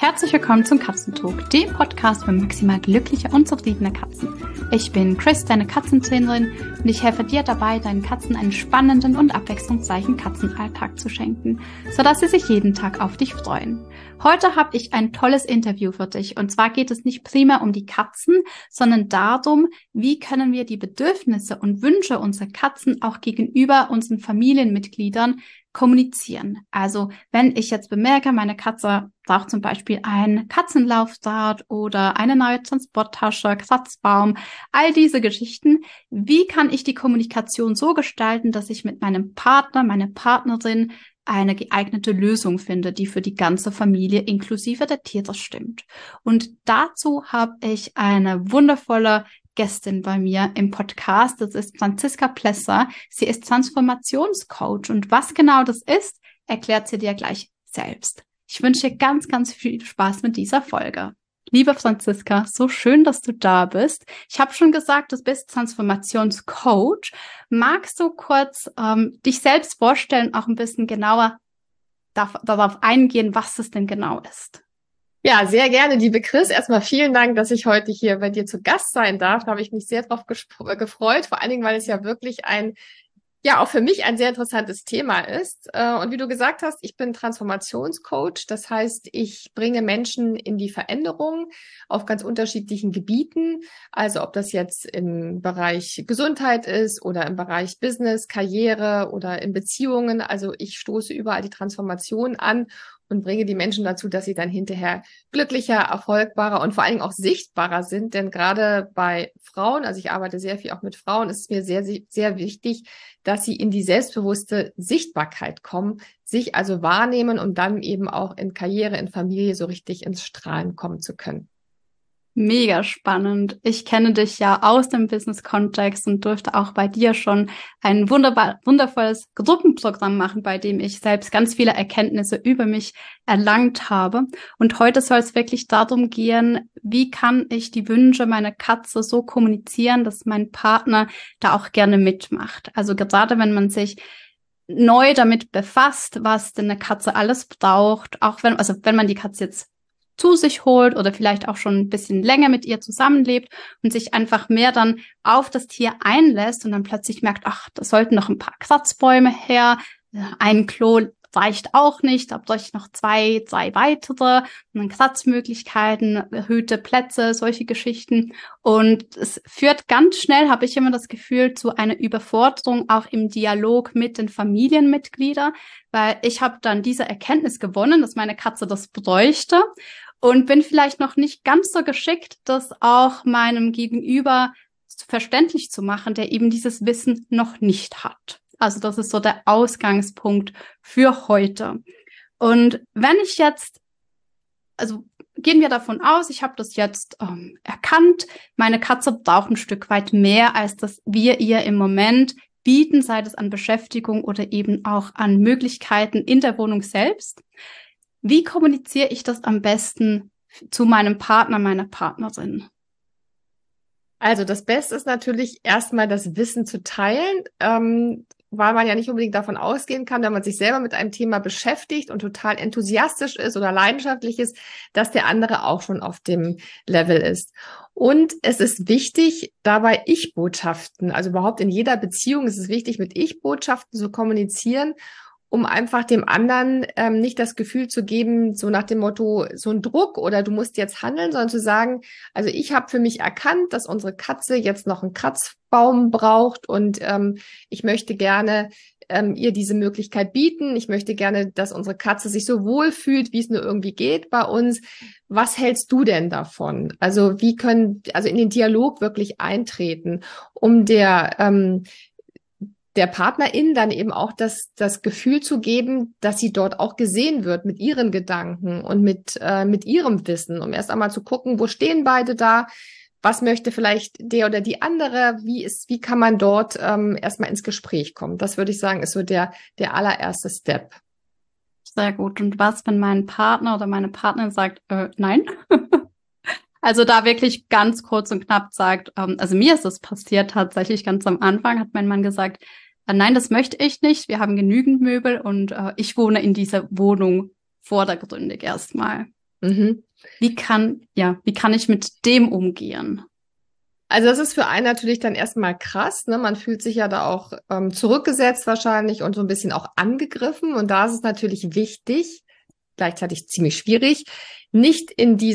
Herzlich willkommen zum Katzentalk, dem Podcast für maximal glückliche und zufriedene Katzen. Ich bin Chris, deine Katzentrainerin, und ich helfe dir dabei, deinen Katzen einen spannenden und abwechslungsreichen Katzenalltag zu schenken, sodass sie sich jeden Tag auf dich freuen. Heute habe ich ein tolles Interview für dich, und zwar geht es nicht primär um die Katzen, sondern darum, wie können wir die Bedürfnisse und Wünsche unserer Katzen auch gegenüber unseren Familienmitgliedern kommunizieren. Also wenn ich jetzt bemerke, meine Katze braucht zum Beispiel einen Katzenlaufdraht oder eine neue Transporttasche, Kratzbaum, all diese Geschichten, wie kann ich die Kommunikation so gestalten, dass ich mit meinem Partner, meiner Partnerin eine geeignete Lösung finde, die für die ganze Familie inklusive der Tiere stimmt. Und dazu habe ich eine wundervolle Gästin bei mir im Podcast. Das ist Franziska Plesser. Sie ist Transformationscoach, und was genau das ist, erklärt sie dir gleich selbst. Ich wünsche dir ganz, ganz viel Spaß mit dieser Folge. Liebe Franziska, so schön, dass du da bist. Ich habe schon gesagt, du bist Transformationscoach. Magst du kurz dich selbst vorstellen, auch ein bisschen genauer darauf eingehen, was es denn genau ist? Ja, sehr gerne, liebe Chris. Erstmal vielen Dank, dass ich heute hier bei dir zu Gast sein darf. Da habe ich mich sehr drauf gefreut, vor allen Dingen, weil es ja wirklich auch für mich ein sehr interessantes Thema ist. Und wie du gesagt hast, ich bin Transformationscoach. Das heißt, ich bringe Menschen in die Veränderung auf ganz unterschiedlichen Gebieten. Also ob das jetzt im Bereich Gesundheit ist oder im Bereich Business, Karriere oder in Beziehungen. Also ich stoße überall die Transformation an und bringe die Menschen dazu, dass sie dann hinterher glücklicher, erfolgbarer und vor allen Dingen auch sichtbarer sind. Denn gerade bei Frauen, also ich arbeite sehr viel auch mit Frauen, ist es mir sehr, sehr wichtig, dass sie in die selbstbewusste Sichtbarkeit kommen, sich also wahrnehmen, um dann eben auch in Karriere, in Familie so richtig ins Strahlen kommen zu können. Mega spannend. Ich kenne dich ja aus dem Business-Kontext und durfte auch bei dir schon ein wundervolles Gruppenprogramm machen, bei dem ich selbst ganz viele Erkenntnisse über mich erlangt habe. Und heute soll es wirklich darum gehen, wie kann ich die Wünsche meiner Katze so kommunizieren, dass mein Partner da auch gerne mitmacht. Also gerade wenn man sich neu damit befasst, was denn eine Katze alles braucht, auch wenn man die Katze jetzt zu sich holt oder vielleicht auch schon ein bisschen länger mit ihr zusammenlebt und sich einfach mehr dann auf das Tier einlässt und dann plötzlich merkt, ach, da sollten noch ein paar Kratzbäume her, ein Klo reicht auch nicht, da brauche ich noch 2, 3 weitere, und dann Kratzmöglichkeiten, erhöhte Plätze, solche Geschichten. Und es führt ganz schnell, habe ich immer das Gefühl, zu einer Überforderung auch im Dialog mit den Familienmitgliedern, weil ich habe dann diese Erkenntnis gewonnen, dass meine Katze das bräuchte und bin vielleicht noch nicht ganz so geschickt, das auch meinem Gegenüber verständlich zu machen, der eben dieses Wissen noch nicht hat. Also das ist so der Ausgangspunkt für heute. Und wenn ich jetzt, also gehen wir davon aus, ich habe das jetzt erkannt, meine Katze braucht ein Stück weit mehr, als das wir ihr im Moment bieten, sei es an Beschäftigung oder eben auch an Möglichkeiten in der Wohnung selbst. Wie kommuniziere ich das am besten zu meinem Partner, meiner Partnerin? Also das Beste ist natürlich erstmal das Wissen zu teilen, weil man ja nicht unbedingt davon ausgehen kann, wenn man sich selber mit einem Thema beschäftigt und total enthusiastisch ist oder leidenschaftlich ist, dass der andere auch schon auf dem Level ist. Und es ist wichtig, dabei Ich-Botschaften, also überhaupt in jeder Beziehung ist es wichtig, mit Ich-Botschaften zu kommunizieren, um einfach dem anderen nicht das Gefühl zu geben, so nach dem Motto, so ein Druck oder du musst jetzt handeln, sondern zu sagen, also ich habe für mich erkannt, dass unsere Katze jetzt noch einen Kratzbaum braucht und ich möchte gerne ihr diese Möglichkeit bieten. Ich möchte gerne, dass unsere Katze sich so wohl fühlt, wie es nur irgendwie geht bei uns. Was hältst du denn davon? Also also in den Dialog wirklich eintreten, um der Partnerin dann eben auch das Gefühl zu geben, dass sie dort auch gesehen wird mit ihren Gedanken und mit ihrem Wissen, um erst einmal zu gucken, wo stehen beide da, was möchte vielleicht der oder die andere, wie kann man dort erstmal ins Gespräch kommen. Das würde ich sagen, ist so der allererste Step. Sehr gut. Und was, wenn mein Partner oder meine Partnerin sagt, nein? Also da wirklich ganz kurz und knapp sagt, also mir ist das passiert tatsächlich ganz am Anfang, hat mein Mann gesagt, nein, das möchte ich nicht, wir haben genügend Möbel und ich wohne in dieser Wohnung vordergründig erstmal. Mhm. Wie kann ich mit dem umgehen? Also das ist für einen natürlich dann erstmal krass, ne? Man fühlt sich ja da auch zurückgesetzt wahrscheinlich und so ein bisschen auch angegriffen. Und da ist es natürlich wichtig, gleichzeitig ziemlich schwierig, nicht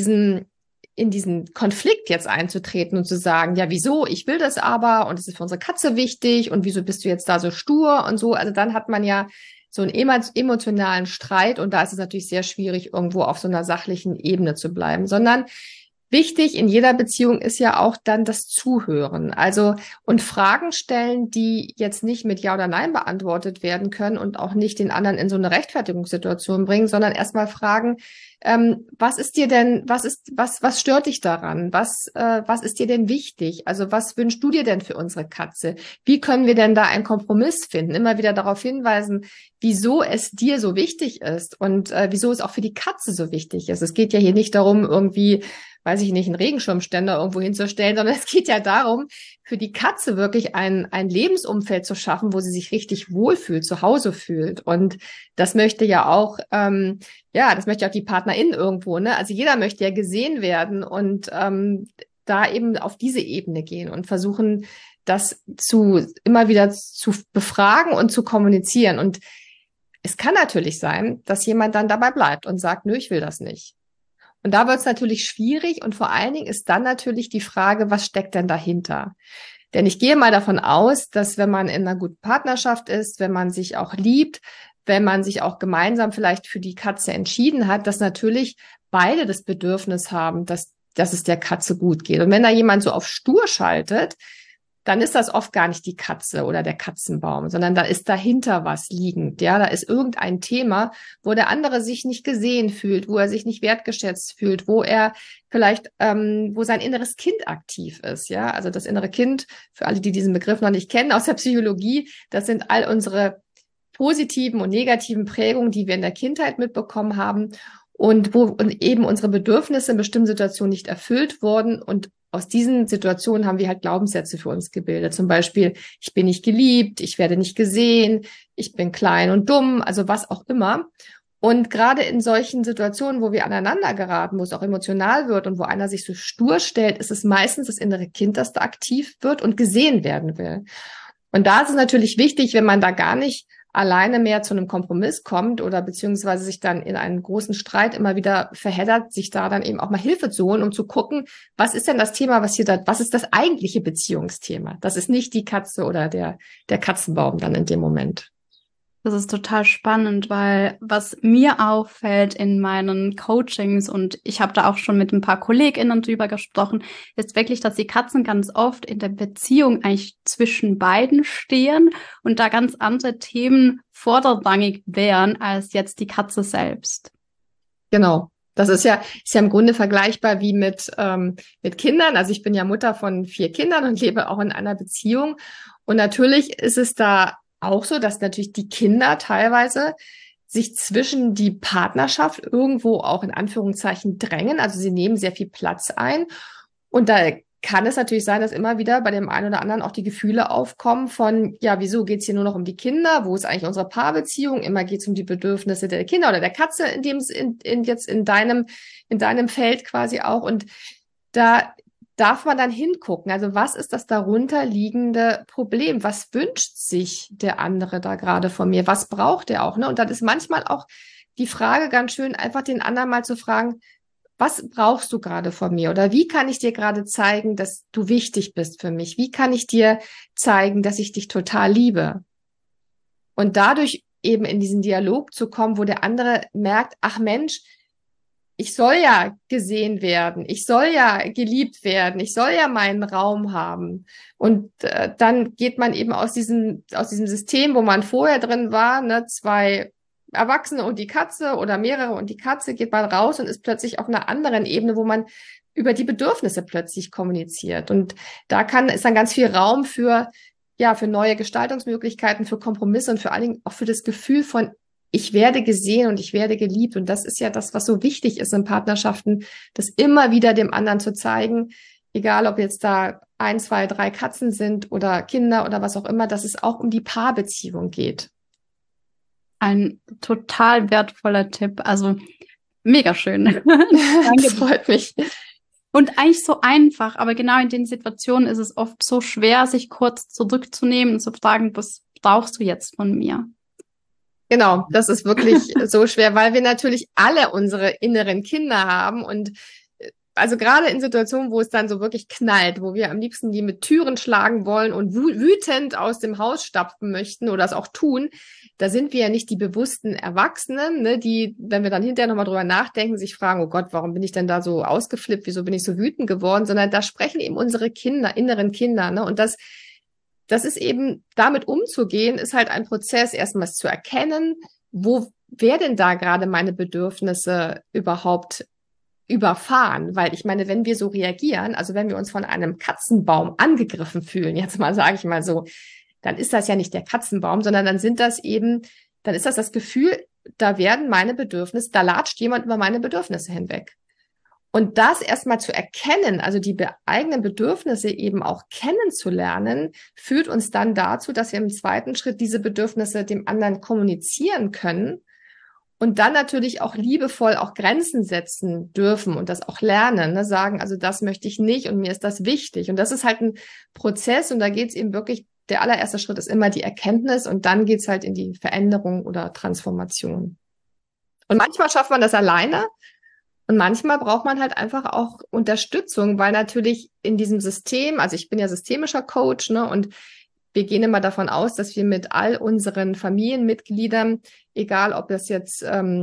in diesen Konflikt jetzt einzutreten und zu sagen, ja, wieso, ich will das aber und es ist für unsere Katze wichtig und wieso bist du jetzt da so stur und so. Also dann hat man ja so einen emotionalen Streit und da ist es natürlich sehr schwierig, irgendwo auf so einer sachlichen Ebene zu bleiben, sondern wichtig in jeder Beziehung ist ja auch dann das Zuhören. Also und Fragen stellen, die jetzt nicht mit Ja oder Nein beantwortet werden können und auch nicht den anderen in so eine Rechtfertigungssituation bringen, sondern erstmal fragen, was ist dir denn, was stört dich daran? Was ist dir denn wichtig? Also was wünschst du dir denn für unsere Katze? Wie können wir denn da einen Kompromiss finden? Immer wieder darauf hinweisen, wieso es dir so wichtig ist und wieso es auch für die Katze so wichtig ist. Es geht ja hier nicht darum, irgendwie, weiß ich nicht, einen Regenschirmständer irgendwo hinzustellen, sondern es geht ja darum, für die Katze wirklich ein Lebensumfeld zu schaffen, wo sie sich richtig wohlfühlt, zu Hause fühlt. Und das möchte ja auch, das möchte auch die Partnerin irgendwo, ne? Also jeder möchte ja gesehen werden und da eben auf diese Ebene gehen und versuchen, das immer wieder zu befragen und zu kommunizieren. Und es kann natürlich sein, dass jemand dann dabei bleibt und sagt, nö, ich will das nicht. Und da wird es natürlich schwierig und vor allen Dingen ist dann natürlich die Frage, was steckt denn dahinter? Denn ich gehe mal davon aus, dass wenn man in einer guten Partnerschaft ist, wenn man sich auch liebt, wenn man sich auch gemeinsam vielleicht für die Katze entschieden hat, dass natürlich beide das Bedürfnis haben, dass es der Katze gut geht. Und wenn da jemand so auf stur schaltet, dann ist das oft gar nicht die Katze oder der Katzenbaum, sondern da ist dahinter was liegend. Ja, da ist irgendein Thema, wo der andere sich nicht gesehen fühlt, wo er sich nicht wertgeschätzt fühlt, wo er vielleicht, wo sein inneres Kind aktiv ist. Ja, also das innere Kind, für alle, die diesen Begriff noch nicht kennen aus der Psychologie, das sind all unsere positiven und negativen Prägungen, die wir in der Kindheit mitbekommen haben und wo eben unsere Bedürfnisse in bestimmten Situationen nicht erfüllt wurden und aus diesen Situationen haben wir halt Glaubenssätze für uns gebildet. Zum Beispiel, ich bin nicht geliebt, ich werde nicht gesehen, ich bin klein und dumm, also was auch immer. Und gerade in solchen Situationen, wo wir aneinander geraten, wo es auch emotional wird und wo einer sich so stur stellt, ist es meistens das innere Kind, das da aktiv wird und gesehen werden will. Und da ist es natürlich wichtig, wenn man da gar nicht alleine mehr zu einem Kompromiss kommt oder beziehungsweise sich dann in einen großen Streit immer wieder verheddert, sich da dann eben auch mal Hilfe zu holen, um zu gucken, was ist denn das Thema, was ist das eigentliche Beziehungsthema? Das ist nicht die Katze oder der Katzenbaum dann in dem Moment. Das ist total spannend, weil was mir auffällt in meinen Coachings und ich habe da auch schon mit ein paar KollegInnen drüber gesprochen, ist wirklich, dass die Katzen ganz oft in der Beziehung eigentlich zwischen beiden stehen und da ganz andere Themen vorderrangig wären als jetzt die Katze selbst. Genau. Das ist ja im Grunde vergleichbar wie mit Kindern. Also ich bin ja Mutter von 4 Kindern und lebe auch in einer Beziehung. Und natürlich ist es da auch so, dass natürlich die Kinder teilweise sich zwischen die Partnerschaft irgendwo auch in Anführungszeichen drängen. Also sie nehmen sehr viel Platz ein. Und da kann es natürlich sein, dass immer wieder bei dem einen oder anderen auch die Gefühle aufkommen von, ja, wieso geht's hier nur noch um die Kinder? Wo ist eigentlich unsere Paarbeziehung? Immer geht's um die Bedürfnisse der Kinder oder der Katze, jetzt in deinem Feld quasi auch. Und da darf man dann hingucken. Also was ist das darunter liegende Problem? Was wünscht sich der andere da gerade von mir? Was braucht er auch? Ne? Und dann ist manchmal auch die Frage ganz schön, einfach den anderen mal zu fragen, was brauchst du gerade von mir? Oder wie kann ich dir gerade zeigen, dass du wichtig bist für mich? Wie kann ich dir zeigen, dass ich dich total liebe? Und dadurch eben in diesen Dialog zu kommen, wo der andere merkt, ach Mensch, ich soll ja gesehen werden, ich soll ja geliebt werden, ich soll ja meinen Raum haben. Und dann geht man eben aus diesem System, wo man vorher drin war, ne, 2 Erwachsene und die Katze oder mehrere und die Katze, geht man raus und ist plötzlich auf einer anderen Ebene, wo man über die Bedürfnisse plötzlich kommuniziert. Und da ist dann ganz viel Raum für neue Gestaltungsmöglichkeiten, für Kompromisse und vor allen Dingen auch für das Gefühl von ich werde gesehen und ich werde geliebt. Und das ist ja das, was so wichtig ist in Partnerschaften, das immer wieder dem anderen zu zeigen, egal ob jetzt da 1, 2, 3 Katzen sind oder Kinder oder was auch immer, dass es auch um die Paarbeziehung geht. Ein total wertvoller Tipp. Also Mega schön. Das Danke. freut mich. Und eigentlich so einfach, aber genau in den Situationen ist es oft so schwer, sich kurz zurückzunehmen und zu fragen, was brauchst du jetzt von mir? Genau, das ist wirklich so schwer, weil wir natürlich alle unsere inneren Kinder haben und also gerade in Situationen, wo es dann so wirklich knallt, wo wir am liebsten die mit Türen schlagen wollen und wütend aus dem Haus stapfen möchten oder es auch tun, da sind wir ja nicht die bewussten Erwachsenen, ne, die, wenn wir dann hinterher nochmal drüber nachdenken, sich fragen, oh Gott, warum bin ich denn da so ausgeflippt, wieso bin ich so wütend geworden, sondern da sprechen eben unsere Kinder, inneren Kinder, ne, und das ist eben, damit umzugehen, ist halt ein Prozess, erstmals zu erkennen, wer denn da gerade meine Bedürfnisse überhaupt überfahren, weil ich meine, wenn wir so reagieren, also wenn wir uns von einem Katzenbaum angegriffen fühlen, jetzt mal sage ich mal so, dann ist das ja nicht der Katzenbaum, sondern dann ist das Gefühl, da werden meine Bedürfnisse, da latscht jemand über meine Bedürfnisse hinweg. Und das erstmal zu erkennen, also die eigenen Bedürfnisse eben auch kennenzulernen, führt uns dann dazu, dass wir im zweiten Schritt diese Bedürfnisse dem anderen kommunizieren können und dann natürlich auch liebevoll auch Grenzen setzen dürfen und das auch lernen, ne? Sagen, also das möchte ich nicht und mir ist das wichtig. Und das ist halt ein Prozess und da geht es eben wirklich, der allererste Schritt ist immer die Erkenntnis und dann geht es halt in die Veränderung oder Transformation. Und manchmal schafft man das alleine und manchmal braucht man halt einfach auch Unterstützung, weil natürlich in diesem System, also ich bin ja systemischer Coach, ne, und wir gehen immer davon aus, dass wir mit all unseren Familienmitgliedern, egal ob das jetzt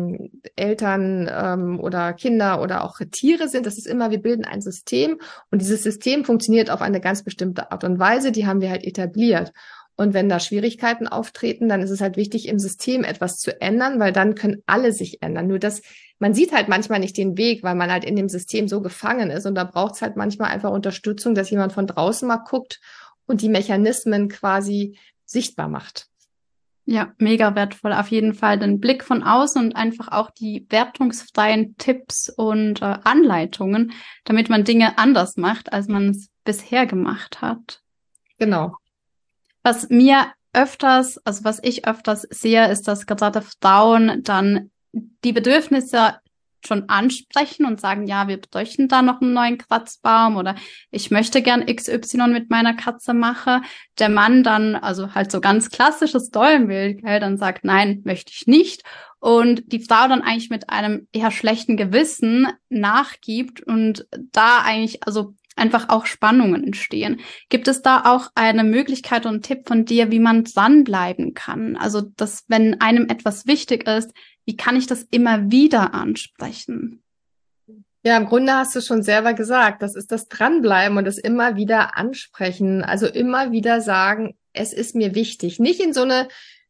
Eltern oder Kinder oder auch Tiere sind, das ist immer, wir bilden ein System und dieses System funktioniert auf eine ganz bestimmte Art und Weise, die haben wir halt etabliert. Und wenn da Schwierigkeiten auftreten, dann ist es halt wichtig, im System etwas zu ändern, weil dann können alle sich ändern. Nur das, man sieht halt manchmal nicht den Weg, weil man halt in dem System so gefangen ist. Und da braucht es halt manchmal einfach Unterstützung, dass jemand von draußen mal guckt und die Mechanismen quasi sichtbar macht. Ja, mega wertvoll. Auf jeden Fall den Blick von außen und einfach auch die wertungsfreien Tipps und Anleitungen, damit man Dinge anders macht, als man es bisher gemacht hat. Genau. Was ich öfters sehe, ist, dass gerade Frauen dann die Bedürfnisse schon ansprechen und sagen, ja, wir bräuchten da noch einen neuen Kratzbaum oder ich möchte gern XY mit meiner Katze machen. Der Mann dann, also halt so ganz klassisches Rollenbild, dann sagt, nein, möchte ich nicht. Und die Frau dann eigentlich mit einem eher schlechten Gewissen nachgibt und da eigentlich, also einfach auch Spannungen entstehen. Gibt es da auch eine Möglichkeit und einen Tipp von dir, wie man dranbleiben kann? Also, dass wenn einem etwas wichtig ist, wie kann ich das immer wieder ansprechen? Ja, im Grunde hast du schon selber gesagt, das ist das Dranbleiben und das immer wieder ansprechen. Also immer wieder sagen, es ist mir wichtig. Nicht in so eine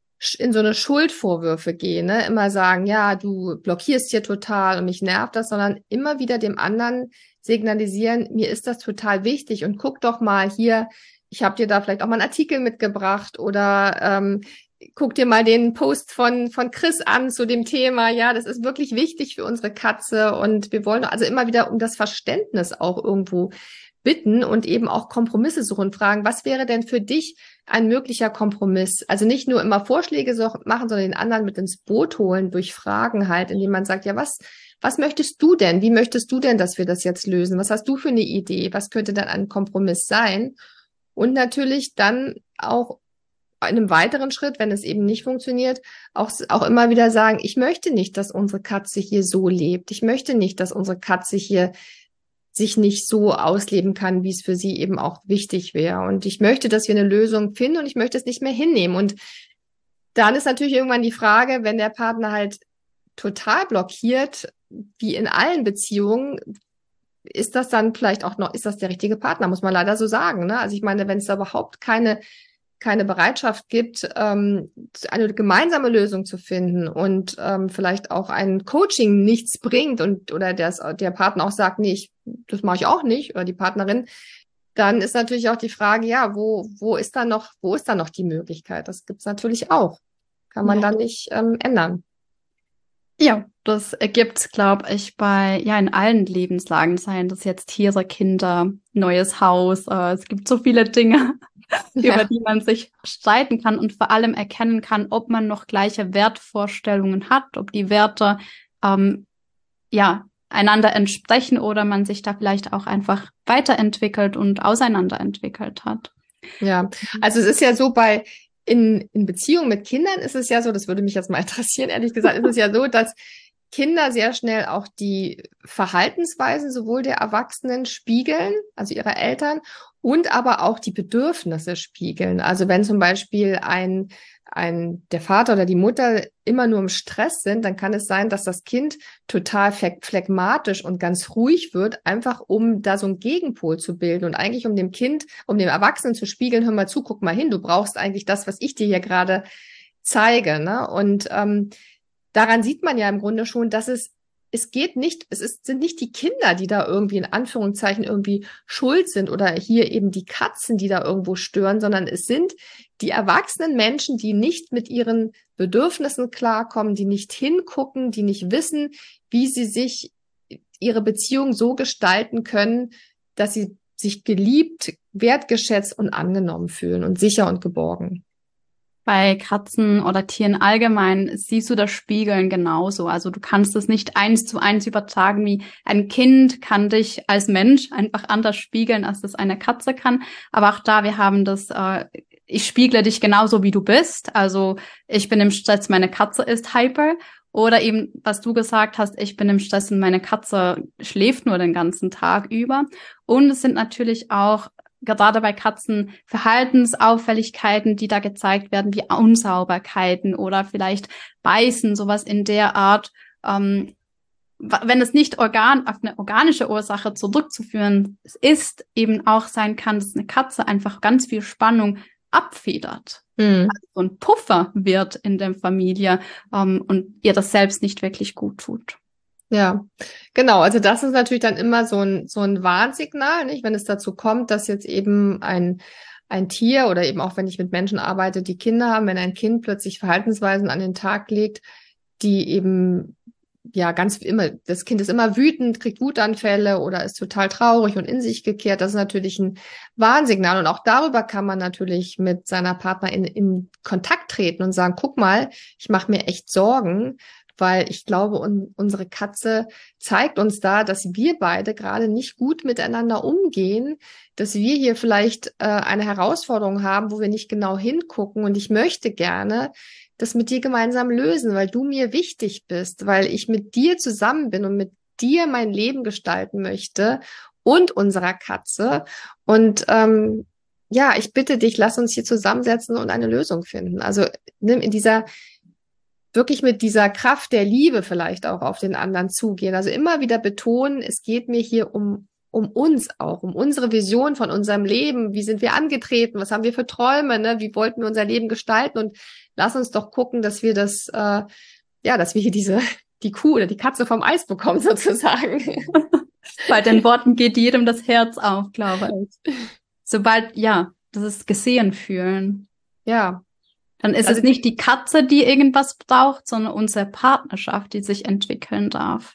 Schuldvorwürfe gehen, ne? Immer sagen, ja, du blockierst hier total und mich nervt das, sondern immer wieder dem anderen signalisieren, mir ist das total wichtig und guck doch mal hier, ich habe dir da vielleicht auch mal einen Artikel mitgebracht oder guck dir mal den Post von Chris an zu dem Thema. Ja, das ist wirklich wichtig für unsere Katze und wir wollen also immer wieder um das Verständnis auch irgendwo bitten und eben auch Kompromisse suchen, fragen, was wäre denn für dich ein möglicher Kompromiss? Also nicht nur immer Vorschläge machen, sondern den anderen mit ins Boot holen durch Fragen halt, indem man sagt, ja, was möchtest du denn? Wie möchtest du denn, dass wir das jetzt lösen? Was hast du für eine Idee? Was könnte dann ein Kompromiss sein? Und natürlich dann auch in einem weiteren Schritt, wenn es eben nicht funktioniert, auch immer wieder sagen, ich möchte nicht, dass unsere Katze hier so lebt. Ich möchte nicht, dass unsere Katze hier sich nicht so ausleben kann, wie es für sie eben auch wichtig wäre. Und ich möchte, dass wir eine Lösung finden und ich möchte es nicht mehr hinnehmen. Und dann ist natürlich irgendwann die Frage, wenn der Partner halt total blockiert, wie in allen Beziehungen, ist das dann vielleicht auch noch, ist das der richtige Partner, muss man leider so sagen, ne? Also ich meine, wenn es da überhaupt keine Bereitschaft gibt, eine gemeinsame Lösung zu finden und vielleicht auch ein Coaching nichts bringt oder der Partner auch sagt, nee, das mache ich auch nicht, oder die Partnerin, dann ist natürlich auch die Frage, ja, wo ist da noch die Möglichkeit? Das gibt's natürlich auch. Kann man dann nicht ändern. Ja, das ergibt, glaube ich, in allen Lebenslagen, seien das jetzt Tiere, Kinder, neues Haus. Es gibt so viele Dinge, über die man sich streiten kann und vor allem erkennen kann, ob man noch gleiche Wertvorstellungen hat, ob die Werte ja, einander entsprechen oder man sich da vielleicht auch einfach weiterentwickelt und auseinanderentwickelt hat. Ja, also es ist ja so in Beziehungen mit Kindern ist es ja so, das würde mich jetzt mal interessieren, ehrlich gesagt, ist es ja so, dass Kinder sehr schnell auch die Verhaltensweisen sowohl der Erwachsenen spiegeln, also ihrer Eltern, und aber auch die Bedürfnisse spiegeln. Also wenn zum Beispiel der Vater oder die Mutter immer nur im Stress sind, dann kann es sein, dass das Kind total phlegmatisch und ganz ruhig wird, einfach um da so einen Gegenpol zu bilden und eigentlich um dem Erwachsenen zu spiegeln, hör mal zu, guck mal hin, du brauchst eigentlich das, was ich dir hier gerade zeige, ne? Und daran sieht man ja im Grunde schon, dass sind nicht die Kinder, die da irgendwie in Anführungszeichen irgendwie schuld sind oder hier eben die Katzen, die da irgendwo stören, sondern es sind die erwachsenen Menschen, die nicht mit ihren Bedürfnissen klarkommen, die nicht hingucken, die nicht wissen, wie sie sich ihre Beziehung so gestalten können, dass sie sich geliebt, wertgeschätzt und angenommen fühlen und sicher und geborgen. Bei Katzen oder Tieren allgemein siehst du das Spiegeln genauso. Also du kannst es nicht 1:1 übertragen, wie ein Kind kann dich als Mensch einfach anders spiegeln, als das eine Katze kann. Aber auch da, wir haben das, ich spiegle dich genauso, wie du bist. Also ich bin im Stress, meine Katze ist hyper. Oder eben, was du gesagt hast, ich bin im Stress und meine Katze schläft nur den ganzen Tag über. Und es sind natürlich auch gerade bei Katzen Verhaltensauffälligkeiten, die da gezeigt werden, wie Unsauberkeiten oder vielleicht Beißen, sowas in der Art. Wenn es nicht auf eine organische Ursache zurückzuführen ist, eben auch sein kann, dass eine Katze einfach ganz viel Spannung abfedert. Also so ein Puffer wird in der Familie und ihr das selbst nicht wirklich gut tut. Ja, genau. Also das ist natürlich dann immer so ein Warnsignal, nicht? Wenn es dazu kommt, dass jetzt eben ein Tier oder eben auch wenn ich mit Menschen arbeite, die Kinder haben, wenn ein Kind plötzlich Verhaltensweisen an den Tag legt, die eben ja das Kind ist immer wütend, kriegt Wutanfälle oder ist total traurig und in sich gekehrt. Das ist natürlich ein Warnsignal. Und auch darüber kann man natürlich mit seiner Partnerin in Kontakt treten und sagen, guck mal, ich mache mir echt Sorgen, weil ich glaube, unsere Katze zeigt uns da, dass wir beide gerade nicht gut miteinander umgehen, dass wir hier vielleicht eine Herausforderung haben, wo wir nicht genau hingucken. Und ich möchte gerne das mit dir gemeinsam lösen, weil du mir wichtig bist, weil ich mit dir zusammen bin und mit dir mein Leben gestalten möchte und unserer Katze. Und ja, ich bitte dich, lass uns hier zusammensetzen und eine Lösung finden. Also nimm wirklich mit dieser Kraft der Liebe vielleicht auch auf den anderen zugehen. Also immer wieder betonen, es geht mir hier um uns auch, um unsere Vision von unserem Leben. Wie sind wir angetreten? Was haben wir für Träume? Ne? Wie wollten wir unser Leben gestalten? Und lass uns doch gucken, dass wir dass wir hier die Kuh oder die Katze vom Eis bekommen sozusagen. Bei den Worten geht jedem das Herz auf, glaube ich. Sobald, das ist gesehen fühlen. Ja. Dann ist es nicht die Katze, die irgendwas braucht, sondern unsere Partnerschaft, die sich entwickeln darf.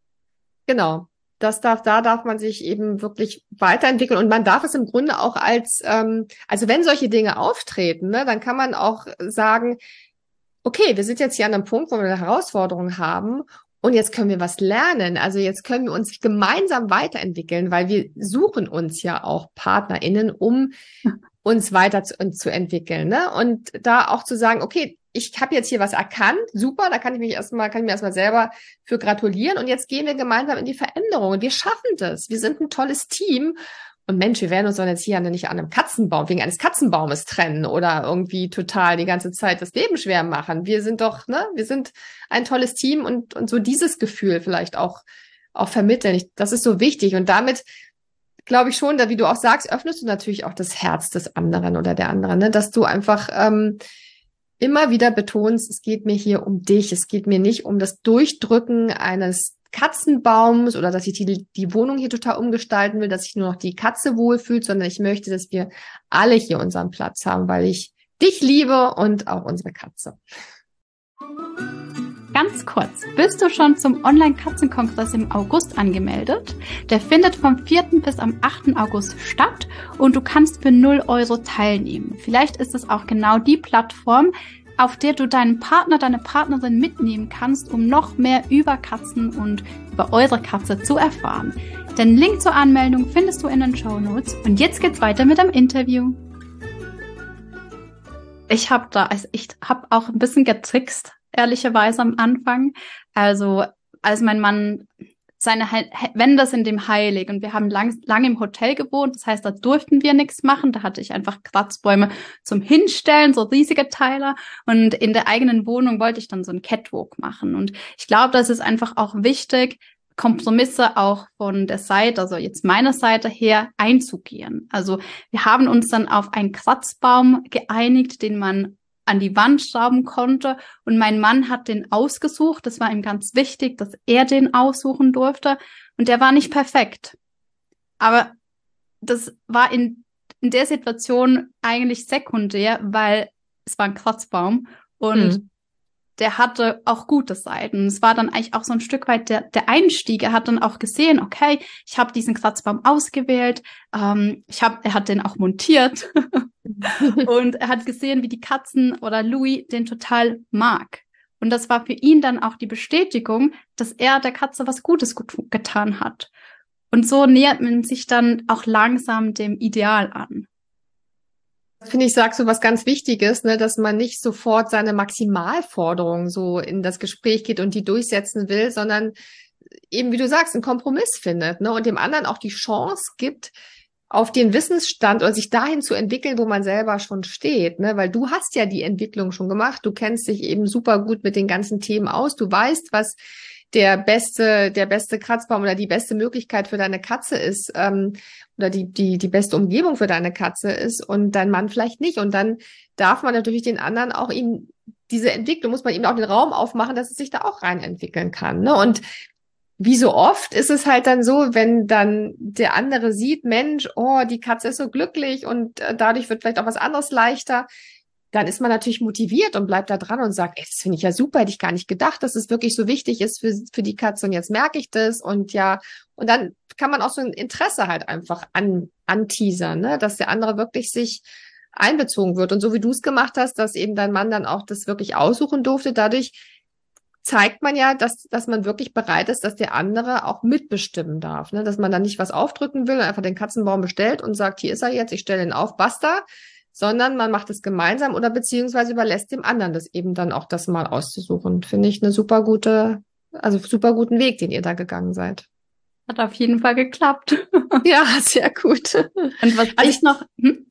Genau. Da darf man sich eben wirklich weiterentwickeln und man darf es im Grunde auch also wenn solche Dinge auftreten, ne, dann kann man auch sagen, okay, wir sind jetzt hier an einem Punkt, wo wir eine Herausforderung haben und jetzt können wir was lernen. Also jetzt können wir uns gemeinsam weiterentwickeln, weil wir suchen uns ja auch PartnerInnen, um uns weiter zu entwickeln, ne? Und da auch zu sagen, okay, ich habe jetzt hier was erkannt, super, da kann ich mir erstmal selber für gratulieren und jetzt gehen wir gemeinsam in die Veränderung und wir schaffen das. Wir sind ein tolles Team und Mensch, wir werden uns doch jetzt hier nicht an einem Katzenbaum, wegen eines Katzenbaumes trennen oder irgendwie total die ganze Zeit das Leben schwer machen. Wir sind doch, ne, wir sind ein tolles Team und so dieses Gefühl vielleicht auch vermitteln. Das ist so wichtig und damit glaube ich schon, da wie du auch sagst, öffnest du natürlich auch das Herz des anderen oder der anderen, ne? Dass du einfach immer wieder betonst, es geht mir hier um dich, es geht mir nicht um das Durchdrücken eines Katzenbaums oder dass ich die Wohnung hier total umgestalten will, dass sich nur noch die Katze wohlfühlt, sondern ich möchte, dass wir alle hier unseren Platz haben, weil ich dich liebe und auch unsere Katze. Ganz kurz, bist du schon zum Online-Katzenkongress im August angemeldet? Der findet vom 4. bis am 8. August statt und du kannst für 0 € teilnehmen. Vielleicht ist es auch genau die Plattform, auf der du deinen Partner, deine Partnerin mitnehmen kannst, um noch mehr über Katzen und über eure Katze zu erfahren. Den Link zur Anmeldung findest du in den Shownotes. Und jetzt geht's weiter mit dem Interview. Ich habe auch ein bisschen getrickst, ehrlicherweise am Anfang. Also als mein Mann seine Wände sind dem heilig und wir haben lange im Hotel gewohnt, das heißt, da durften wir nichts machen, da hatte ich einfach Kratzbäume zum Hinstellen, so riesige Teile, und in der eigenen Wohnung wollte ich dann so einen Catwalk machen, und ich glaube, das ist einfach auch wichtig, Kompromisse auch von der Seite, also jetzt meiner Seite her, einzugehen. Also wir haben uns dann auf einen Kratzbaum geeinigt, den man an die Wand schrauben konnte, und mein Mann hat den ausgesucht. Das war ihm ganz wichtig, dass er den aussuchen durfte, und der war nicht perfekt. Aber das war in der Situation eigentlich sekundär, weil es war ein Kratzbaum und der hatte auch gute Seiten. Es war dann eigentlich auch so ein Stück weit der Einstieg. Er hat dann auch gesehen, okay, ich habe diesen Kratzbaum ausgewählt, er hat den auch montiert und er hat gesehen, wie die Katzen oder Louis den total mag. Und das war für ihn dann auch die Bestätigung, dass er der Katze was Gutes getan hat. Und so nähert man sich dann auch langsam dem Ideal an. Finde ich, sagst du was ganz Wichtiges, ne, dass man nicht sofort seine Maximalforderungen so in das Gespräch geht und die durchsetzen will, sondern eben, wie du sagst, einen Kompromiss findet, ne, und dem anderen auch die Chance gibt, auf den Wissensstand oder sich dahin zu entwickeln, wo man selber schon steht, ne, weil du hast ja die Entwicklung schon gemacht, du kennst dich eben super gut mit den ganzen Themen aus, du weißt, was der beste Kratzbaum oder die beste Möglichkeit für deine Katze ist, oder die beste Umgebung für deine Katze ist, und dein Mann vielleicht nicht. Und dann darf man natürlich den anderen auch ihm diese Entwicklung, muss man ihm auch den Raum aufmachen, dass es sich da auch rein entwickeln kann, ne? Und wie so oft ist es halt dann so, wenn dann der andere sieht, Mensch, oh, die Katze ist so glücklich und dadurch wird vielleicht auch was anderes leichter, dann ist man natürlich motiviert und bleibt da dran und sagt, ey, das finde ich ja super, hätte ich gar nicht gedacht, dass es wirklich so wichtig ist für die Katze, und jetzt merke ich das, und ja, und dann kann man auch so ein Interesse halt einfach anteasern, ne, dass der andere wirklich sich einbezogen wird, und so wie du es gemacht hast, dass eben dein Mann dann auch das wirklich aussuchen durfte, dadurch zeigt man ja, dass man wirklich bereit ist, dass der andere auch mitbestimmen darf, ne, dass man dann nicht was aufdrücken will und einfach den Katzenbaum bestellt und sagt, hier ist er jetzt, ich stelle ihn auf, basta, sondern man macht es gemeinsam oder beziehungsweise überlässt dem anderen das eben dann auch das mal auszusuchen. Finde ich eine super guten Weg, den ihr da gegangen seid. Hat auf jeden Fall geklappt. Ja, sehr gut. Und was also ich noch...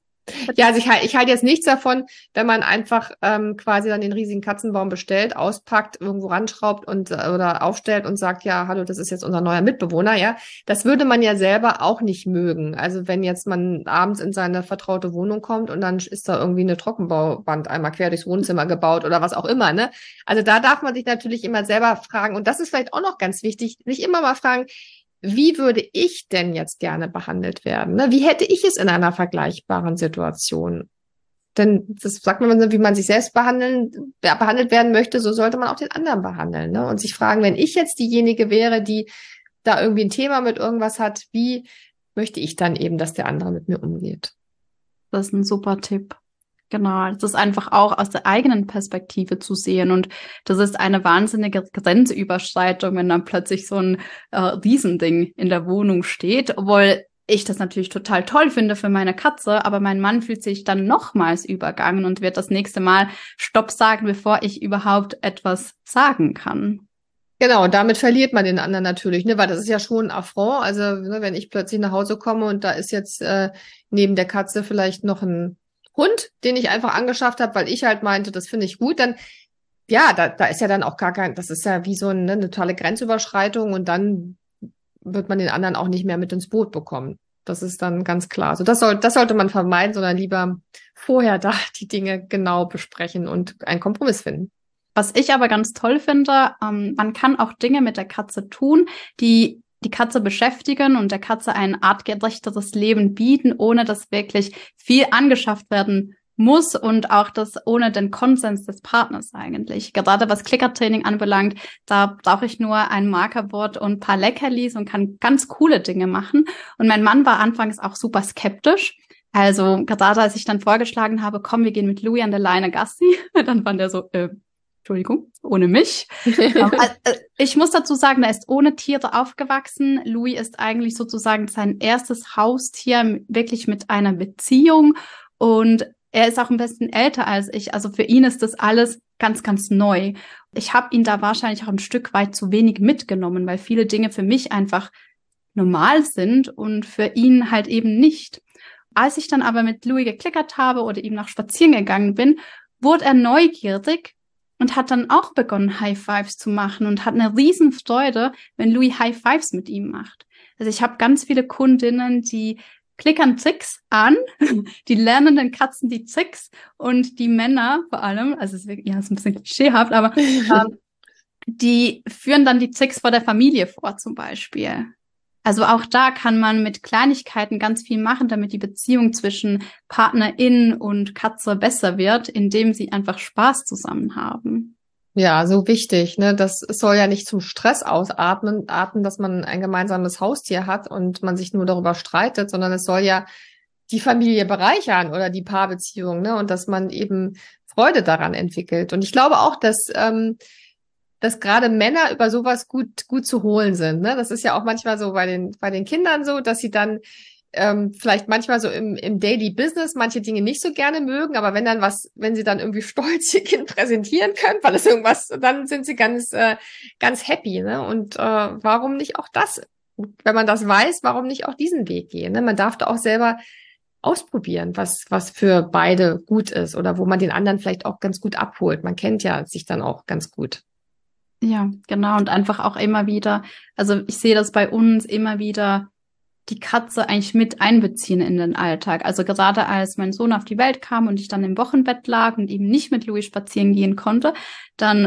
Ja, also ich halte jetzt nichts davon, wenn man einfach quasi dann den riesigen Katzenbaum bestellt, auspackt, irgendwo ranschraubt und oder aufstellt und sagt, ja, hallo, das ist jetzt unser neuer Mitbewohner, ja. Das würde man ja selber auch nicht mögen. Also wenn jetzt man abends in seine vertraute Wohnung kommt und dann ist da irgendwie eine Trockenbauwand einmal quer durchs Wohnzimmer gebaut oder was auch immer, ne? Also da darf man sich natürlich immer selber fragen, und das ist vielleicht auch noch ganz wichtig, nicht immer mal fragen, wie würde ich denn jetzt gerne behandelt werden? Ne? Wie hätte ich es in einer vergleichbaren Situation? Denn das sagt man, wie man sich selbst behandelt werden möchte, so sollte man auch den anderen behandeln. Ne? Und sich fragen, wenn ich jetzt diejenige wäre, die da irgendwie ein Thema mit irgendwas hat, wie möchte ich dann eben, dass der andere mit mir umgeht? Das ist ein super Tipp. Genau, das ist einfach auch aus der eigenen Perspektive zu sehen, und das ist eine wahnsinnige Grenzüberschreitung, wenn dann plötzlich so ein Riesending in der Wohnung steht, obwohl ich das natürlich total toll finde für meine Katze, aber mein Mann fühlt sich dann nochmals übergangen und wird das nächste Mal Stopp sagen, bevor ich überhaupt etwas sagen kann. Genau, und damit verliert man den anderen natürlich, ne, weil das ist ja schon ein Affront. Also, ne, wenn ich plötzlich nach Hause komme und da ist jetzt neben der Katze vielleicht noch ein Hund, den ich einfach angeschafft habe, weil ich halt meinte, das finde ich gut, dann, ja, da ist ja dann auch gar kein, das ist ja wie so eine totale Grenzüberschreitung, und dann wird man den anderen auch nicht mehr mit ins Boot bekommen. Das ist dann ganz klar. Also das sollte man vermeiden, sondern lieber vorher da die Dinge genau besprechen und einen Kompromiss finden. Was ich aber ganz toll finde, man kann auch Dinge mit der Katze tun, die die Katze beschäftigen und der Katze ein artgerechteres Leben bieten, ohne dass wirklich viel angeschafft werden muss, und auch das ohne den Konsens des Partners eigentlich. Gerade was Klickertraining anbelangt, da brauche ich nur ein Markerboard und ein paar Leckerlis und kann ganz coole Dinge machen. Und mein Mann war anfangs auch super skeptisch, Also gerade als ich dann vorgeschlagen habe, komm, wir gehen mit Louis an der Leine Gassi, dann fand er so, Entschuldigung, ohne mich. Ich muss dazu sagen, er ist ohne Tiere aufgewachsen. Louis ist eigentlich sozusagen sein erstes Haustier, wirklich mit einer Beziehung. Und er ist auch ein bisschen älter als ich. Also für ihn ist das alles ganz, ganz neu. Ich habe ihn da wahrscheinlich auch ein Stück weit zu wenig mitgenommen, weil viele Dinge für mich einfach normal sind und für ihn halt eben nicht. Als ich dann aber mit Louis geklickert habe oder ihm noch spazieren gegangen bin, wurde er neugierig und hat dann auch begonnen, High Fives zu machen und hat eine Riesenfreude, wenn Louis High Fives mit ihm macht. Also ich habe ganz viele Kundinnen, die klickern Tricks an, die lernen den Katzen die Tricks und die Männer vor allem, also es ist wirklich, ja, ist ein bisschen klischeehaft, aber die führen dann die Tricks vor der Familie vor zum Beispiel. Also auch da kann man mit Kleinigkeiten ganz viel machen, damit die Beziehung zwischen PartnerInnen und Katze besser wird, indem sie einfach Spaß zusammen haben. Ja, so wichtig, ne? Es soll ja nicht zum Stress arten, dass man ein gemeinsames Haustier hat und man sich nur darüber streitet, sondern es soll ja die Familie bereichern oder die Paarbeziehung, ne? Und dass man eben Freude daran entwickelt. Und ich glaube auch, dass gerade Männer über sowas gut zu holen sind, ne? Das ist ja auch manchmal so bei den Kindern so, dass sie dann vielleicht manchmal so im Daily Business manche Dinge nicht so gerne mögen, aber wenn sie dann irgendwie stolz ihr Kind präsentieren können, weil es irgendwas, dann sind sie ganz happy, ne? Und warum nicht auch das? Wenn man das weiß, warum nicht auch diesen Weg gehen? Ne? Man darf da auch selber ausprobieren, was für beide gut ist oder wo man den anderen vielleicht auch ganz gut abholt. Man kennt ja sich dann auch ganz gut. Ja, genau. Und einfach auch immer wieder, also ich sehe das bei uns immer wieder, die Katze eigentlich mit einbeziehen in den Alltag. Also gerade als mein Sohn auf die Welt kam und ich dann im Wochenbett lag und eben nicht mit Louis spazieren gehen konnte, dann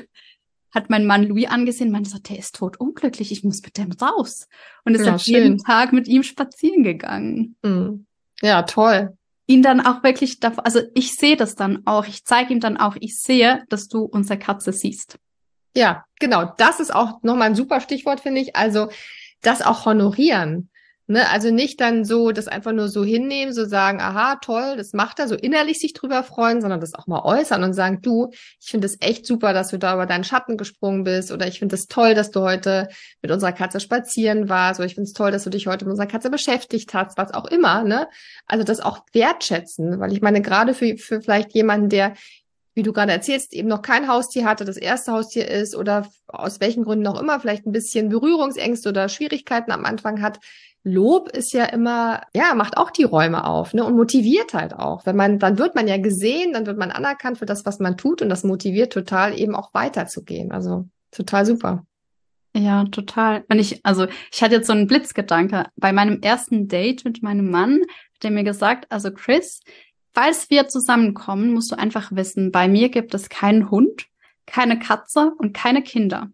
hat mein Mann Louis angesehen und meinte, der ist totunglücklich, ich muss mit dem raus. Und ist Ja, jetzt jeden schön. Tag mit ihm spazieren gegangen. Mhm. Ja, toll. Ihn dann auch wirklich, also ich sehe das dann auch, ich zeige ihm dann auch, ich sehe, dass du unsere Katze siehst. Ja, genau. Das ist auch nochmal ein super Stichwort, finde ich. Also das auch honorieren. Ne? Also nicht dann so, das einfach nur so hinnehmen, so sagen, aha, toll, das macht er, so innerlich sich drüber freuen, sondern das auch mal äußern und sagen, du, ich finde es echt super, dass du da über deinen Schatten gesprungen bist oder ich finde es toll, dass du heute mit unserer Katze spazieren warst oder ich finde es toll, dass du dich heute mit unserer Katze beschäftigt hast, was auch immer, ne? Also das auch wertschätzen, weil ich meine, gerade für vielleicht jemanden, der, wie du gerade erzählst, eben noch kein Haustier hatte, das erste Haustier ist oder aus welchen Gründen auch immer vielleicht ein bisschen Berührungsängste oder Schwierigkeiten am Anfang hat. Lob ist ja immer, ja, macht auch die Räume auf, ne, und motiviert halt auch. Dann wird man ja gesehen, dann wird man anerkannt für das, was man tut und das motiviert total eben auch weiterzugehen. Also total super. Ja, total. Ich hatte jetzt so einen Blitzgedanke. Bei meinem ersten Date mit meinem Mann hat er mir gesagt, also Chris, falls wir zusammenkommen, musst du einfach wissen, bei mir gibt es keinen Hund, keine Katze und keine Kinder.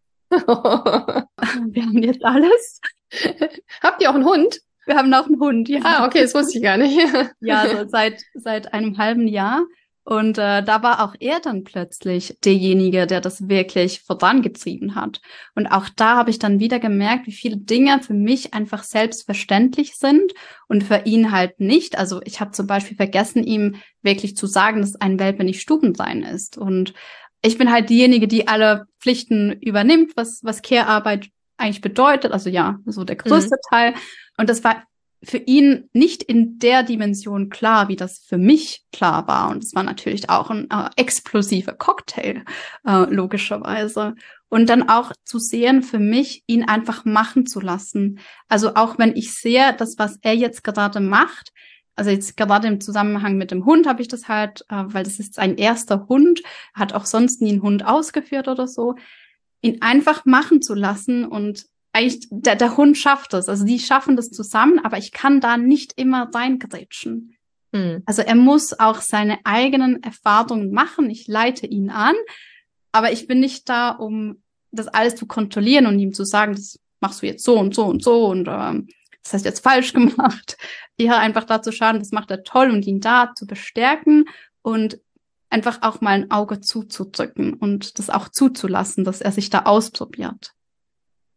Wir haben jetzt alles. Habt ihr auch einen Hund? Wir haben auch einen Hund, ja. Ah, okay, das wusste ich gar nicht. Ja, so seit einem halben Jahr. Und da war auch er dann plötzlich derjenige, der das wirklich vorangetrieben hat. Und auch da habe ich dann wieder gemerkt, wie viele Dinge für mich einfach selbstverständlich sind und für ihn halt nicht. Also ich habe zum Beispiel vergessen, ihm wirklich zu sagen, dass ein Welpe nicht Stubenrein ist. Und ich bin halt diejenige, die alle Pflichten übernimmt, was Care-Arbeit eigentlich bedeutet. Also ja, so der größte Teil. Und das war für ihn nicht in der Dimension klar, wie das für mich klar war. Und es war natürlich auch ein explosiver Cocktail, logischerweise. Und dann auch zu sehen, für mich, ihn einfach machen zu lassen. Also auch wenn ich sehe, das, was er jetzt gerade macht, also jetzt gerade im Zusammenhang mit dem Hund habe ich das halt, weil das ist sein erster Hund, hat auch sonst nie einen Hund ausgeführt oder so, ihn einfach machen zu lassen und eigentlich, der Hund schafft es. Also die schaffen das zusammen, aber ich kann da nicht immer reingrätschen. Also er muss auch seine eigenen Erfahrungen machen. Ich leite ihn an, aber ich bin nicht da, um das alles zu kontrollieren und ihm zu sagen, das machst du jetzt so und so und so und das hast du jetzt falsch gemacht. Eher einfach da zu schauen, das macht er toll und ihn da zu bestärken und einfach auch mal ein Auge zuzudrücken und das auch zuzulassen, dass er sich da ausprobiert.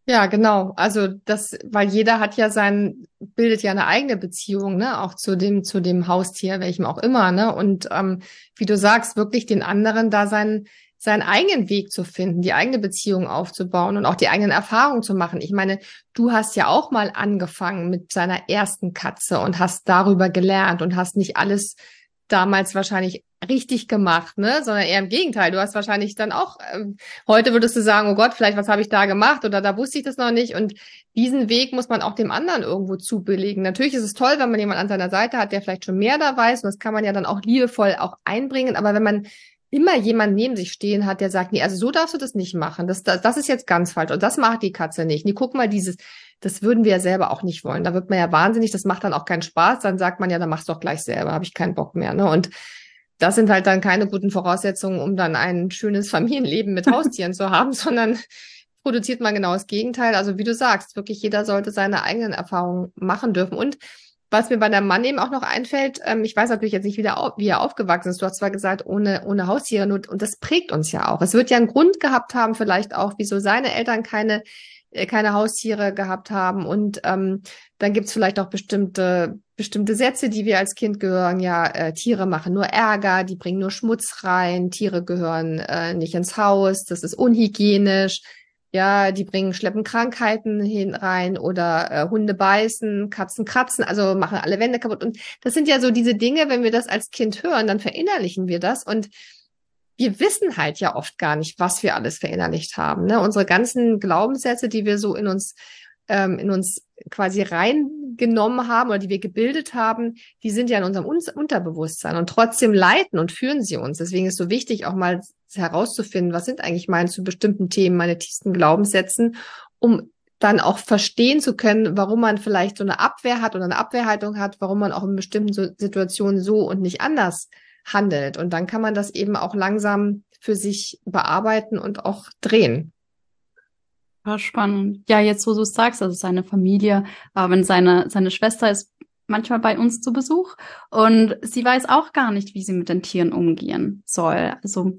Ja, genau. Also weil jeder hat ja bildet ja eine eigene Beziehung, ne, auch zu dem Haustier, welchem auch immer, ne? Und wie du sagst, wirklich den anderen da seinen eigenen Weg zu finden, die eigene Beziehung aufzubauen und auch die eigenen Erfahrungen zu machen. Ich meine, du hast ja auch mal angefangen mit seiner ersten Katze und hast darüber gelernt und hast nicht alles damals wahrscheinlich richtig gemacht, ne, sondern eher im Gegenteil. Du hast wahrscheinlich dann auch heute würdest du sagen, oh Gott, vielleicht was habe ich da gemacht oder da wusste ich das noch nicht. Und diesen Weg muss man auch dem anderen irgendwo zubilligen. Natürlich ist es toll, wenn man jemanden an seiner Seite hat, der vielleicht schon mehr da weiß. Und das kann man ja dann auch liebevoll auch einbringen. Aber wenn man immer jemanden neben sich stehen hat, der sagt, nee, also so darfst du das nicht machen. Das ist jetzt ganz falsch. Und das macht die Katze nicht. Nee, guck mal, das würden wir ja selber auch nicht wollen. Da wird man ja wahnsinnig. Das macht dann auch keinen Spaß. Dann sagt man ja, dann mach's doch gleich selber. Habe ich keinen Bock mehr. Ne? Und das sind halt dann keine guten Voraussetzungen, um dann ein schönes Familienleben mit Haustieren zu haben, sondern produziert man genau das Gegenteil. Also wie du sagst, wirklich jeder sollte seine eigenen Erfahrungen machen dürfen. Und was mir bei deinem Mann eben auch noch einfällt, ich weiß natürlich jetzt nicht, wie er aufgewachsen ist. Du hast zwar gesagt, ohne Haustiere, und das prägt uns ja auch. Es wird ja einen Grund gehabt haben, vielleicht auch, wieso seine Eltern keine Haustiere gehabt haben. Und dann gibt's vielleicht auch bestimmte Sätze, die wir als Kind gehören. Ja, Tiere machen nur Ärger, die bringen nur Schmutz rein, Tiere gehören nicht ins Haus, das ist unhygienisch. Ja, schleppen Krankheiten rein oder Hunde beißen, Katzen kratzen, also machen alle Wände kaputt. Und das sind ja so diese Dinge, wenn wir das als Kind hören, dann verinnerlichen wir das. Und wir wissen halt ja oft gar nicht, was wir alles verinnerlicht haben. Ne? Unsere ganzen Glaubenssätze, die wir so in uns quasi reingenommen haben oder die wir gebildet haben, die sind ja in unserem Unterbewusstsein und trotzdem leiten und führen sie uns. Deswegen ist so wichtig, auch mal herauszufinden, was sind eigentlich zu bestimmten Themen meine tiefsten Glaubenssätzen, um dann auch verstehen zu können, warum man vielleicht so eine Abwehr hat oder eine Abwehrhaltung hat, warum man auch in bestimmten Situationen so und nicht anders handelt. Und dann kann man das eben auch langsam für sich bearbeiten und auch drehen. War spannend. Ja, jetzt, wo du es sagst, also seine Familie, wenn seine Schwester ist manchmal bei uns zu Besuch und sie weiß auch gar nicht, wie sie mit den Tieren umgehen soll. Also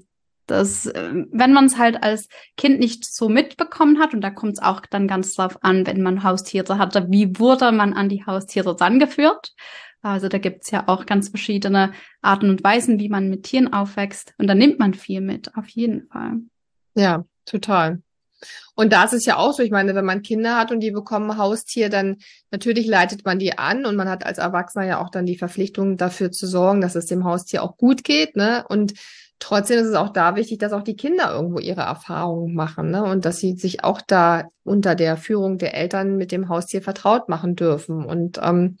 wenn man es halt als Kind nicht so mitbekommen hat, und da kommt es auch dann ganz drauf an, wenn man Haustiere hatte, wie wurde man an die Haustiere rangeführt? Also da gibt's ja auch ganz verschiedene Arten und Weisen, wie man mit Tieren aufwächst. Und da nimmt man viel mit, auf jeden Fall. Ja, total. Und da ist es ja auch so, ich meine, wenn man Kinder hat und die bekommen ein Haustier, dann natürlich leitet man die an und man hat als Erwachsener ja auch dann die Verpflichtung dafür zu sorgen, dass es dem Haustier auch gut geht, ne? Und trotzdem ist es auch da wichtig, dass auch die Kinder irgendwo ihre Erfahrungen machen, ne? Und dass sie sich auch da unter der Führung der Eltern mit dem Haustier vertraut machen dürfen. Und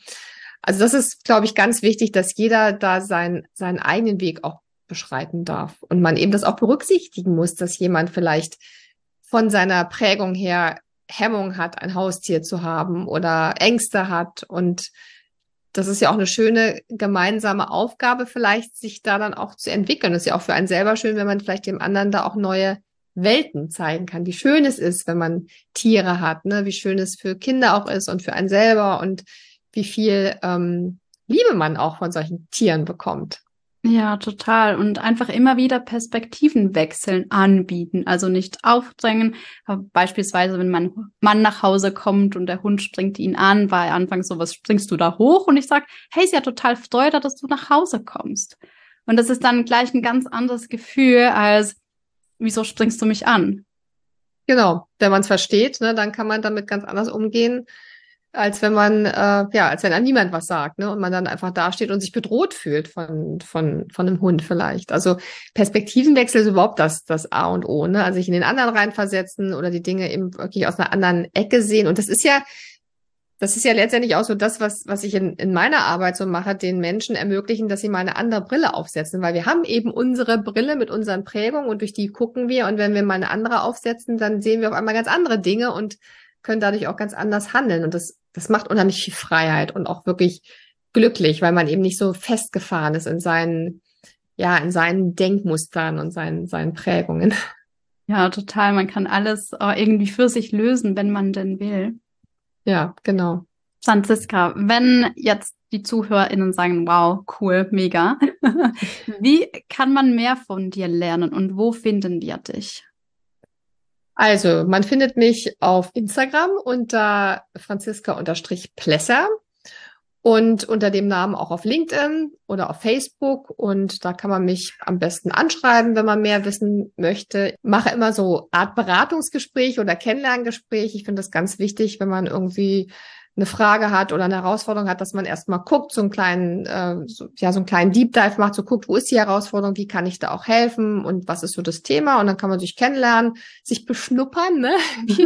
also das ist, glaube ich, ganz wichtig, dass jeder da seinen eigenen Weg auch beschreiten darf. Und man eben das auch berücksichtigen muss, dass jemand vielleicht von seiner Prägung her Hemmung hat, ein Haustier zu haben oder Ängste hat. Und das ist ja auch eine schöne gemeinsame Aufgabe, vielleicht sich da dann auch zu entwickeln. Das ist ja auch für einen selber schön, wenn man vielleicht dem anderen da auch neue Welten zeigen kann, wie schön es ist, wenn man Tiere hat, ne? Wie schön es für Kinder auch ist und für einen selber und wie viel Liebe man auch von solchen Tieren bekommt. Ja, total. Und einfach immer wieder Perspektiven wechseln anbieten. Also nicht aufdrängen. Beispielsweise, wenn mein Mann nach Hause kommt und der Hund springt ihn an, war er anfangs so, was springst du da hoch? Und ich sag, hey, sie hat total Freude, dass du nach Hause kommst. Und das ist dann gleich ein ganz anderes Gefühl als, wieso springst du mich an? Genau, wenn man es versteht, ne, dann kann man damit ganz anders umgehen, als wenn man, als wenn einem niemand was sagt, ne, und man dann einfach dasteht und sich bedroht fühlt von einem Hund vielleicht. Also Perspektivenwechsel ist überhaupt das A und O, ne, also sich in den anderen reinversetzen oder die Dinge eben wirklich aus einer anderen Ecke sehen. Und das ist ja letztendlich auch so das, was ich in meiner Arbeit so mache, den Menschen ermöglichen, dass sie mal eine andere Brille aufsetzen, weil wir haben eben unsere Brille mit unseren Prägungen und durch die gucken wir, und wenn wir mal eine andere aufsetzen, dann sehen wir auf einmal ganz andere Dinge und können dadurch auch ganz anders handeln. Und das macht unheimlich viel Freiheit und auch wirklich glücklich, weil man eben nicht so festgefahren ist in seinen Denkmustern und seinen Prägungen. Ja, total. Man kann alles irgendwie für sich lösen, wenn man denn will. Ja, genau. Franziska, wenn jetzt die ZuhörerInnen sagen, wow, cool, mega, wie kann man mehr von dir lernen und wo finden wir dich? Also, man findet mich auf Instagram unter Franziska_Plesser und unter dem Namen auch auf LinkedIn oder auf Facebook. Und da kann man mich am besten anschreiben, wenn man mehr wissen möchte. Ich mache immer so Art Beratungsgespräch oder Kennenlerngespräch. Ich finde das ganz wichtig, wenn man irgendwie eine Frage hat oder eine Herausforderung hat, dass man erstmal guckt, so einen kleinen Deep Dive macht, so guckt, wo ist die Herausforderung, wie kann ich da auch helfen und was ist so das Thema, und dann kann man sich kennenlernen, sich beschnuppern, ne?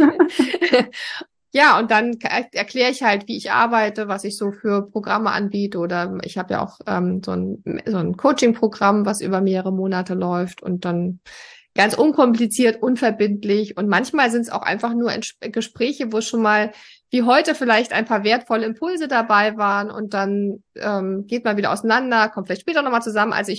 Ja, und dann erkläre ich halt, wie ich arbeite, was ich so für Programme anbiete, oder ich habe ja auch so ein Coaching-Programm, was über mehrere Monate läuft, und dann ganz unkompliziert, unverbindlich, und manchmal sind es auch einfach nur Gespräche, wo schon mal wie heute vielleicht ein paar wertvolle Impulse dabei waren, und dann geht man wieder auseinander, kommt vielleicht später nochmal zusammen. Also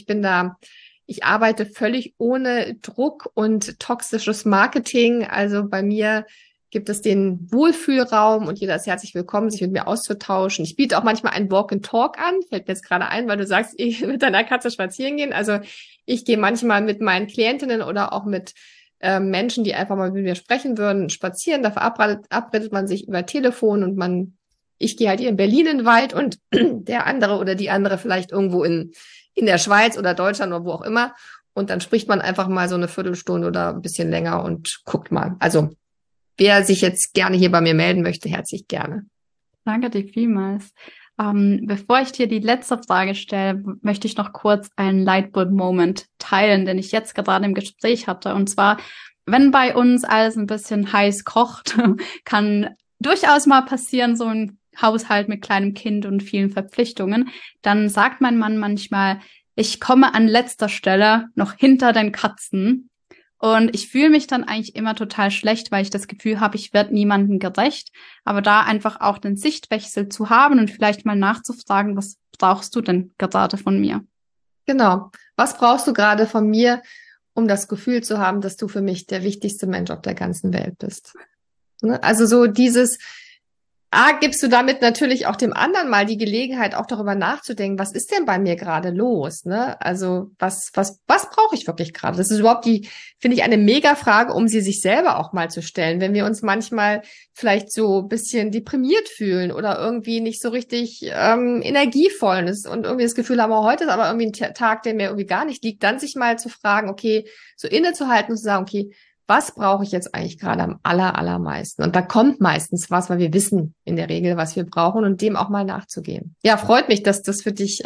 ich arbeite völlig ohne Druck und toxisches Marketing. Also bei mir gibt es den Wohlfühlraum und jeder ist herzlich willkommen, sich mit mir auszutauschen. Ich biete auch manchmal einen Walk and Talk an, fällt mir jetzt gerade ein, weil du sagst, ich mit deiner Katze spazieren gehen. Also ich gehe manchmal mit meinen Klientinnen oder auch mit Menschen, die einfach mal mit mir sprechen würden, spazieren. Da verabredet man sich über Telefon, und ich gehe halt hier in Berlin in den Wald und der andere oder die andere vielleicht irgendwo in der Schweiz oder Deutschland oder wo auch immer. Und dann spricht man einfach mal so eine Viertelstunde oder ein bisschen länger und guckt mal. Also wer sich jetzt gerne hier bei mir melden möchte, herzlich gerne. Danke dir vielmals. Bevor ich dir die letzte Frage stelle, möchte ich noch kurz einen Lightbulb-Moment teilen, den ich jetzt gerade im Gespräch hatte. Und zwar, wenn bei uns alles ein bisschen heiß kocht, kann durchaus mal passieren, so ein Haushalt mit kleinem Kind und vielen Verpflichtungen, dann sagt mein Mann manchmal, ich komme an letzter Stelle noch hinter den Katzen. Und ich fühle mich dann eigentlich immer total schlecht, weil ich das Gefühl habe, ich werde niemandem gerecht. Aber da einfach auch den Sichtwechsel zu haben und vielleicht mal nachzufragen, was brauchst du denn gerade von mir? Genau. Was brauchst du gerade von mir, um das Gefühl zu haben, dass du für mich der wichtigste Mensch auf der ganzen Welt bist? Ne? Also so dieses, gibst du damit natürlich auch dem anderen mal die Gelegenheit, auch darüber nachzudenken, was ist denn bei mir gerade los? Ne? Also was brauche ich wirklich gerade? Das ist überhaupt finde ich, eine Mega-Frage, um sie sich selber auch mal zu stellen. Wenn wir uns manchmal vielleicht so ein bisschen deprimiert fühlen oder irgendwie nicht so richtig energievoll und irgendwie das Gefühl haben, heute ist aber irgendwie ein Tag, der mir irgendwie gar nicht liegt, dann sich mal zu fragen, okay, so innezuhalten und zu sagen, okay, was brauche ich jetzt eigentlich gerade am allermeisten? Und da kommt meistens was, weil wir wissen in der Regel, was wir brauchen, und dem auch mal nachzugehen. Ja, freut mich, dass das für dich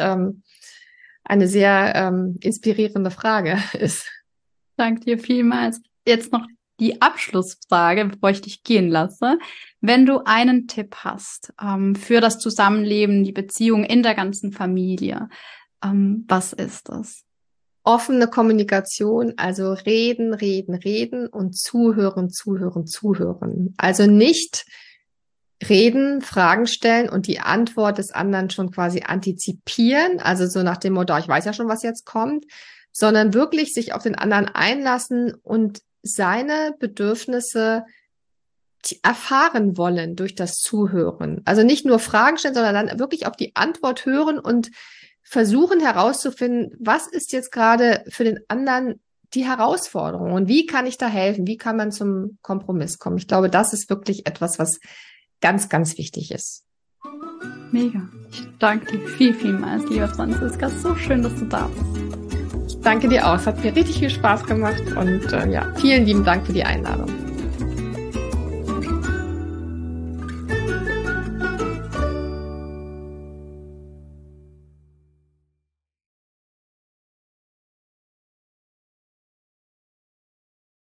eine sehr inspirierende Frage ist. Danke dir vielmals. Jetzt noch die Abschlussfrage, bevor ich dich gehen lasse. Wenn du einen Tipp hast für das Zusammenleben, die Beziehung in der ganzen Familie, was ist das? Offene Kommunikation, also reden und zuhören. Also nicht reden, Fragen stellen und die Antwort des anderen schon quasi antizipieren, also so nach dem Motto, ich weiß ja schon, was jetzt kommt, sondern wirklich sich auf den anderen einlassen und seine Bedürfnisse erfahren wollen durch das Zuhören. Also nicht nur Fragen stellen, sondern dann wirklich auf die Antwort hören und versuchen herauszufinden, was ist jetzt gerade für den anderen die Herausforderung und wie kann ich da helfen? Wie kann man zum Kompromiss kommen? Ich glaube, das ist wirklich etwas, was ganz, ganz wichtig ist. Mega. Ich danke dir vielmals, liebe Franziska. So schön, dass du da bist. Ich danke dir auch. Es hat mir richtig viel Spaß gemacht und vielen lieben Dank für die Einladung.